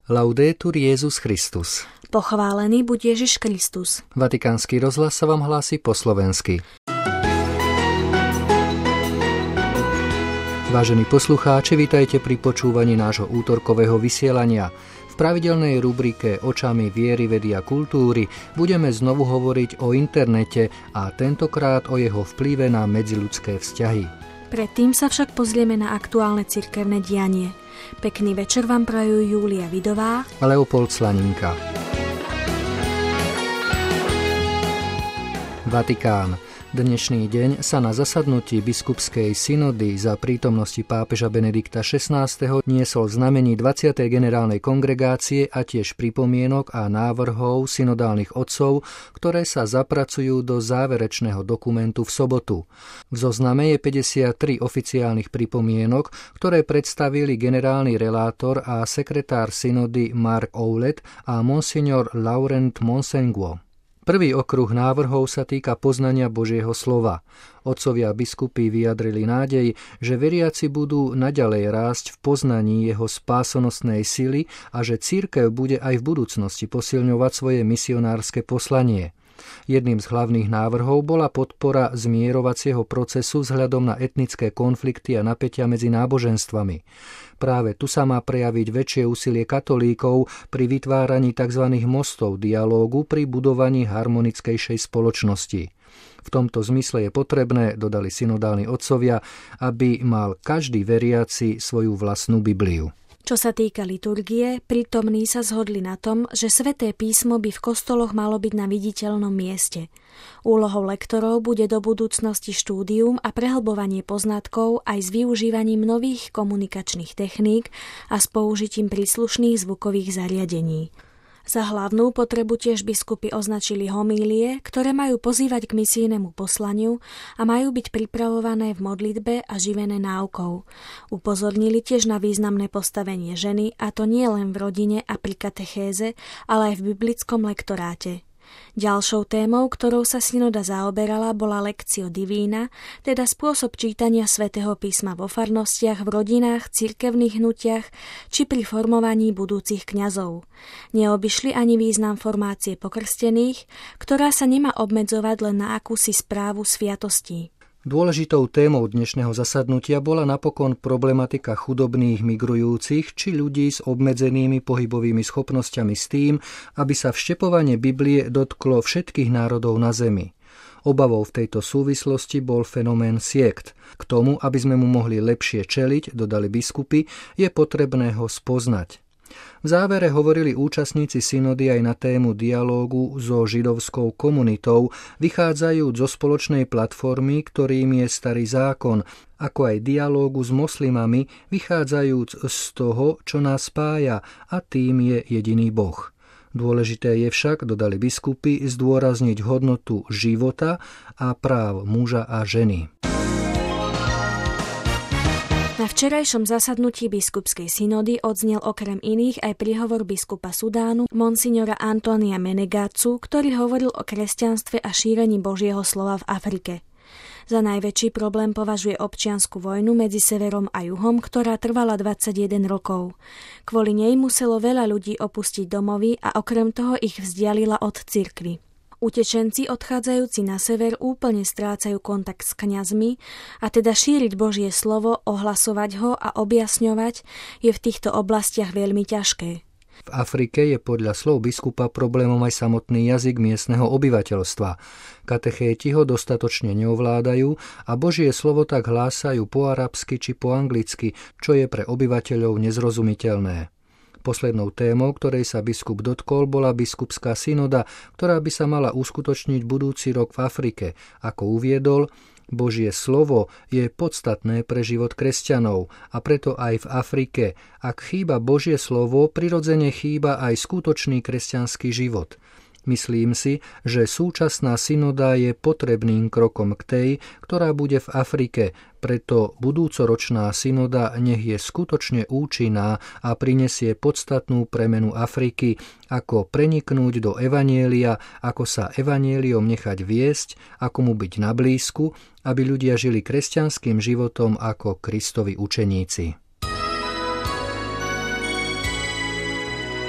Laudetur Jesus Christus. Pochválený buď Ježiš Kristus. Vatikánsky rozhlas sa vám hlási po slovensky. Vážení poslucháči, vitajte pri počúvaní nášho útorkového vysielania. V pravidelnej rubrike Očami viery, vedy a kultúry budeme znovu hovoriť o internete a tentokrát o jeho vplyve na medziľudské vzťahy. Predtým sa však pozrieme na aktuálne cirkevné dianie. Pekný večer vám prajú Júlia Vidová a Leopold Slaninka. Vatikán. Dnešný deň sa na zasadnutí biskupskej synody za prítomnosti pápeža Benedikta XVI. Niesol znamení 20. generálnej kongregácie a tiež pripomienok a návrhov synodálnych otcov, ktoré sa zapracujú do záverečného dokumentu v sobotu. V zozname je 53 oficiálnych pripomienok, ktoré predstavili generálny relátor a sekretár synody Mark Ouellet a monsignor Laurent Monsengwo. Prvý okruh návrhov sa týka poznania Božieho slova. Otcovia biskupy vyjadrili nádej, že veriaci budú naďalej rásť v poznaní jeho spásonosnej sily a že cirkev bude aj v budúcnosti posilňovať svoje misionárske poslanie. Jedným z hlavných návrhov bola podpora zmierovacieho procesu vzhľadom na etnické konflikty a napätia medzi náboženstvami. Práve tu sa má prejaviť väčšie úsilie katolíkov pri vytváraní tzv. Mostov dialógu pri budovaní harmonickejšej spoločnosti. V tomto zmysle je potrebné, dodali synodálni otcovia, aby mal každý veriaci svoju vlastnú Bibliu. Čo sa týka liturgie, prítomní sa zhodli na tom, že Sväté písmo by v kostoloch malo byť na viditeľnom mieste. Úlohou lektorov bude do budúcnosti štúdium a prehlbovanie poznatkov aj s využívaním nových komunikačných techník a s použitím príslušných zvukových zariadení. Za hlavnú potrebu tiež biskupy označili homílie, ktoré majú pozývať k misijnému poslaniu a majú byť pripravované v modlitbe a živené náukou. Upozornili tiež na významné postavenie ženy, a to nie len v rodine a pri katechéze, ale aj v biblickom lektoráte. Ďalšou témou, ktorou sa synoda zaoberala, bola Lectio Divina, teda spôsob čítania Svätého písma vo farnostiach, v rodinách, cirkevných hnutiach či pri formovaní budúcich kňazov. Neobyšli ani význam formácie pokrstených, ktorá sa nemá obmedzovať len na akúsi správu sviatostí. Dôležitou témou dnešného zasadnutia bola napokon problematika chudobných migrujúcich či ľudí s obmedzenými pohybovými schopnosťami s tým, aby sa vštepovanie Biblie dotklo všetkých národov na zemi. Obavou v tejto súvislosti bol fenomén siekt. K tomu, aby sme mu mohli lepšie čeliť, dodali biskupy, je potrebné ho spoznať. V závere hovorili účastníci synody aj na tému dialógu so židovskou komunitou, vychádzajúc zo spoločnej platformy, ktorým je Starý zákon, ako aj dialógu s moslimami, vychádzajúc z toho, čo nás spája, a tým je jediný Boh. Dôležité je však, dodali biskupy, zdôrazniť hodnotu života a práv muža a ženy. Na včerajšom zasadnutí biskupskej synody odznel okrem iných aj príhovor biskupa Sudánu, monsignora Antonia Menegatsu, ktorý hovoril o kresťanstve a šírení Božieho slova v Afrike. Za najväčší problém považuje občiansku vojnu medzi severom a juhom, ktorá trvala 21 rokov. Kvôli nej muselo veľa ľudí opustiť domovy a okrem toho ich vzdialila od cirkvi. Utečenci odchádzajúci na sever úplne strácajú kontakt s kňazmi a teda šíriť Božie slovo, ohlasovať ho a objasňovať je v týchto oblastiach veľmi ťažké. V Afrike je podľa slov biskupa problémom aj samotný jazyk miestneho obyvateľstva. Katechéti ho dostatočne neovládajú a Božie slovo tak hlásajú po arabsky či po anglicky, čo je pre obyvateľov nezrozumiteľné. Poslednou témou, ktorej sa biskup dotkol, bola biskupská synoda, ktorá by sa mala uskutočniť budúci rok v Afrike. Ako uviedol, Božie slovo je podstatné pre život kresťanov a preto aj v Afrike. Ak chýba Božie slovo, prirodzene chýba aj skutočný kresťanský život. Myslím si, že súčasná synoda je potrebným krokom k tej, ktorá bude v Afrike, preto budúcoročná synoda nech je skutočne účinná a prinesie podstatnú premenu Afriky, ako preniknúť do evanjelia, ako sa evanjeliom nechať viesť, ako mu byť na blízku, aby ľudia žili kresťanským životom ako Kristovi učeníci.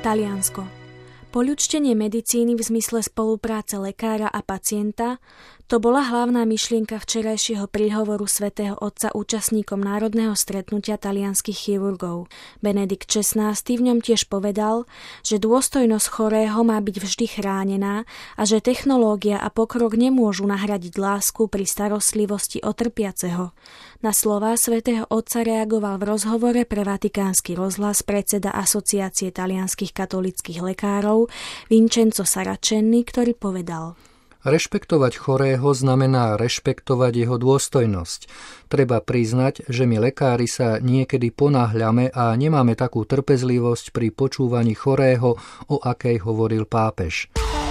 Taliansko. Poľudštenie medicíny v zmysle spolupráce lekára a pacienta, to bola hlavná myšlienka včerajšieho príhovoru svätého Otca účastníkom národného stretnutia talianskych chirurgov. Benedikt XVI v ňom tiež povedal, že dôstojnosť chorého má byť vždy chránená a že technológia a pokrok nemôžu nahradiť lásku pri starostlivosti o trpiaceho. Na slová svätého Otca reagoval v rozhovore pre Vatikánsky rozhlas predseda Asociácie talianskych katolíckych lekárov Vincenzo Saraceni, ktorý povedal: Rešpektovať chorého znamená rešpektovať jeho dôstojnosť. Treba priznať, že my lekári sa niekedy ponáhľame a nemáme takú trpezlivosť pri počúvaní chorého, o akej hovoril pápež.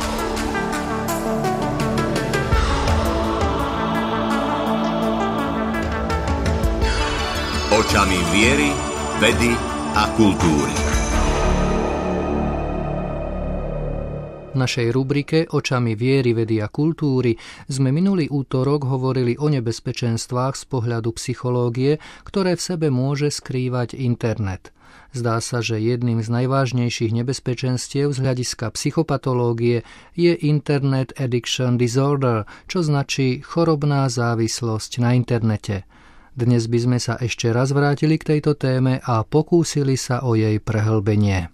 Očami viery, vedy a kultúry. V našej rubrike Očami viery, vedy a kultúry sme minulý útorok hovorili o nebezpečenstvách z pohľadu psychológie, ktoré v sebe môže skrývať internet. Zdá sa, že jedným z najvážnejších nebezpečenstiev z hľadiska psychopatológie je Internet Addiction Disorder, čo značí chorobná závislosť na internete. Dnes by sme sa ešte raz vrátili k tejto téme a pokúsili sa o jej prehlbenie.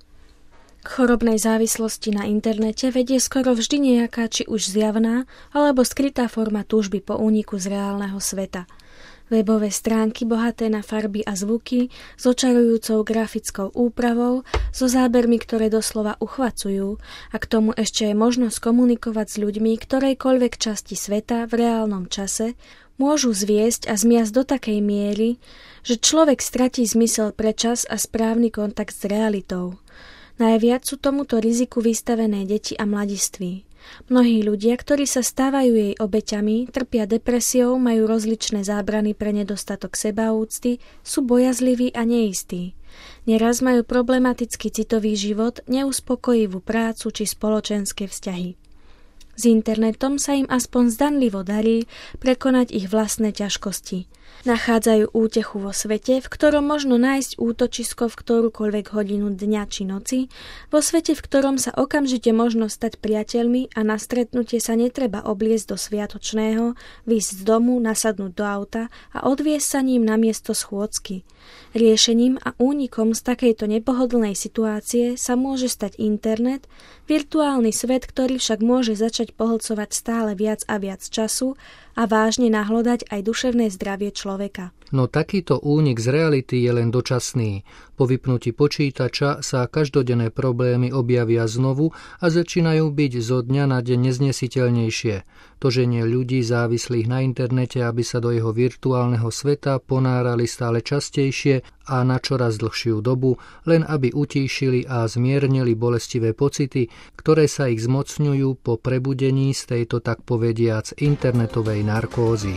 K chorobnej závislosti na internete vedie skoro vždy nejaká či už zjavná alebo skrytá forma túžby po úniku z reálneho sveta. Webové stránky bohaté na farby a zvuky, s očarujúcou grafickou úpravou, so zábermi, ktoré doslova uchvacujú, a k tomu ešte je možnosť komunikovať s ľuďmi ktorejkoľvek časti sveta v reálnom čase, môžu zviesť a zmiasť do takej miery, že človek stratí zmysel pre čas a správny kontakt s realitou. Najviac sú tomuto riziku vystavené deti a mladiství. Mnohí ľudia, ktorí sa stávajú jej obeťami, trpia depresiou, majú rozličné zábrany pre nedostatok sebaúcty, sú bojazliví a neistí. Neraz majú problematický citový život, neuspokojivú prácu či spoločenské vzťahy. S internetom sa im aspoň zdanlivo darí prekonať ich vlastné ťažkosti. Nachádzajú útechu vo svete, v ktorom možno nájsť útočisko v ktorúkoľvek hodinu dňa či noci, vo svete, v ktorom sa okamžite možno stať priateľmi a na stretnutie sa netreba obliecť do sviatočného, výjsť z domu, nasadnúť do auta a odviesť sa ním na miesto schôdzky. Riešením a únikom z takejto nepohodlnej situácie sa môže stať internet, virtuálny svet, ktorý však môže začať pohlcovať stále viac a viac času a vážne nahlodať aj duševné zdravie človeka. No takýto únik z reality je len dočasný. Po vypnutí počítača sa každodenné problémy objavia znovu a začínajú byť zo dňa na deň neznesiteľnejšie. To ženie ľudí závislých na internete, aby sa do jeho virtuálneho sveta ponárali stále častejšie a na čoraz dlhšiu dobu, len aby utíšili a zmiernili bolestivé pocity, ktoré sa ich zmocňujú po prebudení z tejto tak povediac internetovej narkózy.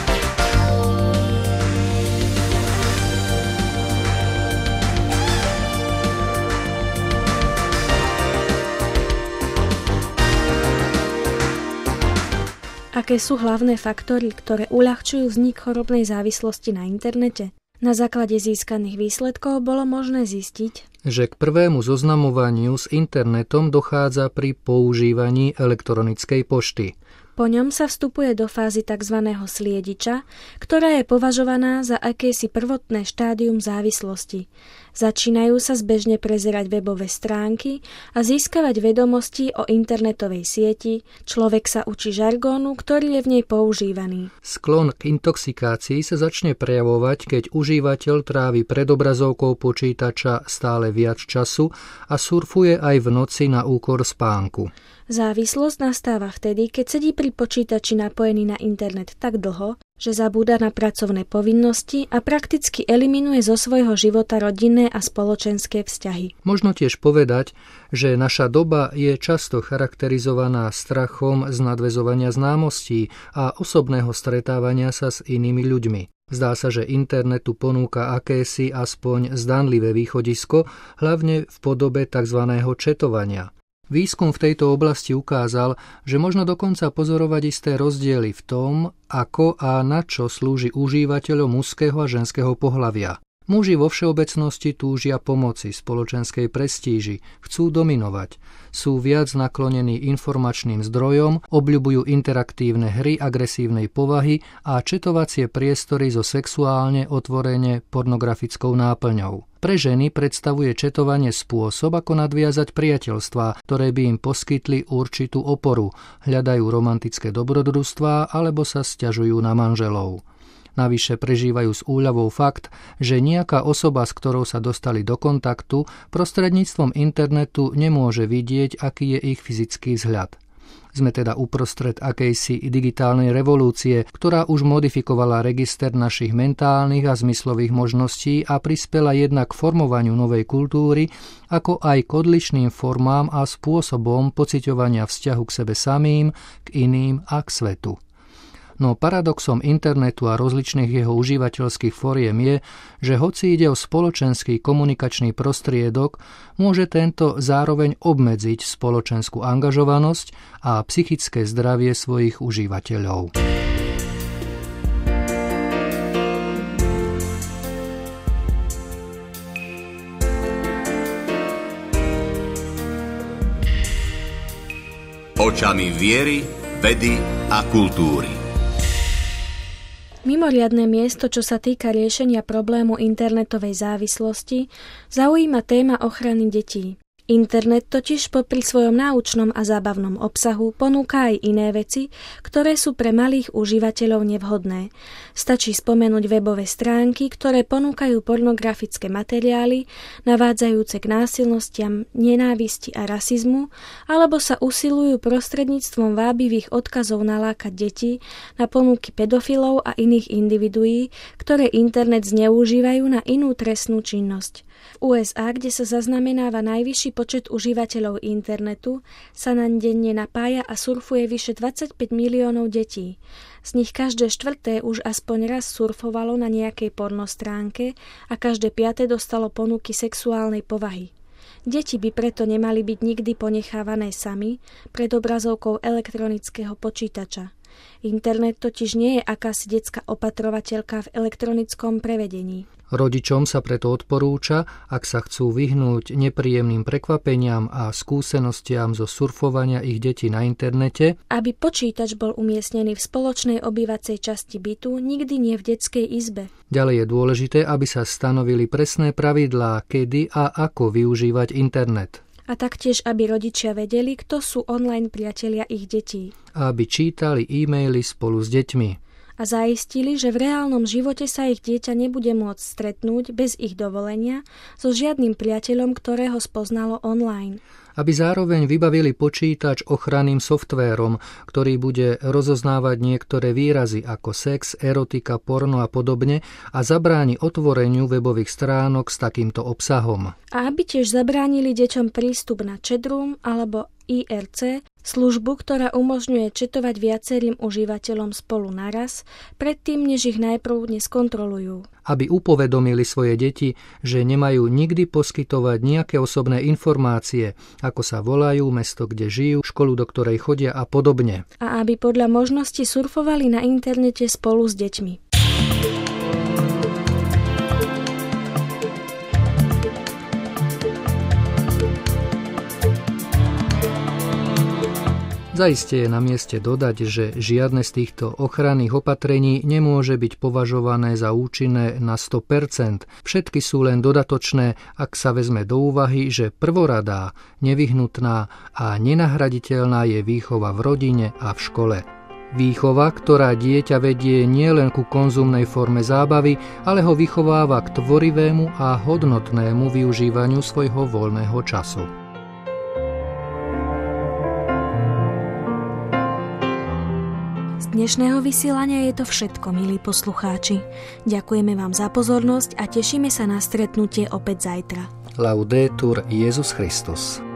Aké sú hlavné faktory, ktoré uľahčujú vznik chorobnej závislosti na internete? Na základe získaných výsledkov bolo možné zistiť, že k prvému zoznamovaniu s internetom dochádza pri používaní elektronickej pošty. Po ňom sa vstupuje do fázy tzv. Sliediča, ktorá je považovaná za akési prvotné štádium závislosti. Začínajú sa zbežne prezerať webové stránky a získavať vedomosti o internetovej sieti, človek sa učí žargónu, ktorý je v nej používaný. Sklon k intoxikácii sa začne prejavovať, keď užívateľ trávi pred obrazovkou počítača stále viac času a surfuje aj v noci na úkor spánku. Závislosť nastáva vtedy, keď sedí pri počítači napojený na internet tak dlho, že zabúda na pracovné povinnosti a prakticky eliminuje zo svojho života rodinné a spoločenské vzťahy. Možno tiež povedať, že naša doba je často charakterizovaná strachom z nadväzovania známostí a osobného stretávania sa s inými ľuďmi. Zdá sa, že internetu ponúka akési aspoň zdanlivé východisko, hlavne v podobe tzv. Četovania. Výskum v tejto oblasti ukázal, že možno dokonca pozorovať isté rozdiely v tom, ako a na čo slúži užívateľom mužského a ženského pohlavia. Muži vo všeobecnosti túžia pomoci, spoločenskej prestíži, chcú dominovať, sú viac naklonení informačným zdrojom, obľubujú interaktívne hry agresívnej povahy a četovacie priestory so sexuálne, otvorene pornografickou náplňou. Pre ženy predstavuje četovanie spôsob, ako nadviazať priateľstvá, ktoré by im poskytli určitú oporu, hľadajú romantické dobrodružstvá alebo sa sťažujú na manželov. Navyše prežívajú s úľavou fakt, že nejaká osoba, s ktorou sa dostali do kontaktu, prostredníctvom internetu nemôže vidieť, aký je ich fyzický vzhľad. Sme teda uprostred akejsi digitálnej revolúcie, ktorá už modifikovala register našich mentálnych a zmyslových možností a prispela jednak k formovaniu novej kultúry, ako aj k odlišným formám a spôsobom pociťovania vzťahu k sebe samým, k iným a k svetu. No paradoxom internetu a rozličných jeho užívateľských foriem je, že hoci ide o spoločenský komunikačný prostriedok, môže tento zároveň obmedziť spoločenskú angažovanosť a psychické zdravie svojich užívateľov. Očami viery, vedy a kultúry. Mimoriadne miesto, čo sa týka riešenia problému internetovej závislosti, zaujíma téma ochrany detí. Internet totiž popri svojom náučnom a zábavnom obsahu ponúka aj iné veci, ktoré sú pre malých užívateľov nevhodné. Stačí spomenúť webové stránky, ktoré ponúkajú pornografické materiály, navádzajúce k násilnostiam, nenávisti a rasizmu, alebo sa usilujú prostredníctvom vábivých odkazov nalákať deti na ponuky pedofilov a iných individuí, ktoré internet zneužívajú na inú trestnú činnosť. V USA, kde sa zaznamenáva najvyšší počet užívateľov internetu, sa naň denne napája a surfuje vyše 25 miliónov detí. Z nich každé štvrté už aspoň raz surfovalo na nejakej pornostránke a každé piate dostalo ponuky sexuálnej povahy. Deti by preto nemali byť nikdy ponechávané sami pred obrazovkou elektronického počítača. Internet totiž nie je akási detská opatrovateľka v elektronickom prevedení. Rodičom sa preto odporúča, ak sa chcú vyhnúť nepríjemným prekvapeniam a skúsenostiam zo surfovania ich detí na internete, aby počítač bol umiestnený v spoločnej obývacej časti bytu, nikdy nie v detskej izbe. Ďalej je dôležité, aby sa stanovili presné pravidlá, kedy a ako využívať internet. A taktiež, aby rodičia vedeli, kto sú online priatelia ich detí. Aby čítali e-maily spolu s deťmi. A zaistili, že v reálnom živote sa ich dieťa nebude môcť stretnúť bez ich dovolenia so žiadnym priateľom, ktorého spoznalo online. Aby zároveň vybavili počítač ochranným softvérom, ktorý bude rozoznávať niektoré výrazy ako sex, erotika, porno a podobne a zabráni otvoreniu webových stránok s takýmto obsahom. A aby tiež zabránili deťom prístup na chatroom alebo IRC, službu, ktorá umožňuje četovať viacerým užívateľom spolu naraz, predtým, než ich najprv neskontrolujú. Aby upovedomili svoje deti, že nemajú nikdy poskytovať nejaké osobné informácie, ako sa volajú, mesto, kde žijú, školu, do ktorej chodia a podobne. A aby podľa možnosti surfovali na internete spolu s deťmi. Zaiste je na mieste dodať, že žiadne z týchto ochranných opatrení nemôže byť považované za účinné na 100%. Všetky sú len dodatočné, ak sa vezme do úvahy, že prvoradá, nevyhnutná a nenahraditeľná je výchova v rodine a v škole. Výchova, ktorá dieťa vedie nielen ku konzumnej forme zábavy, ale ho vychováva k tvorivému a hodnotnému využívaniu svojho voľného času. Z dnešného vysielania je to všetko, milí poslucháči. Ďakujeme vám za pozornosť a tešíme sa na stretnutie opäť zajtra. Laudetur Jesus Christus.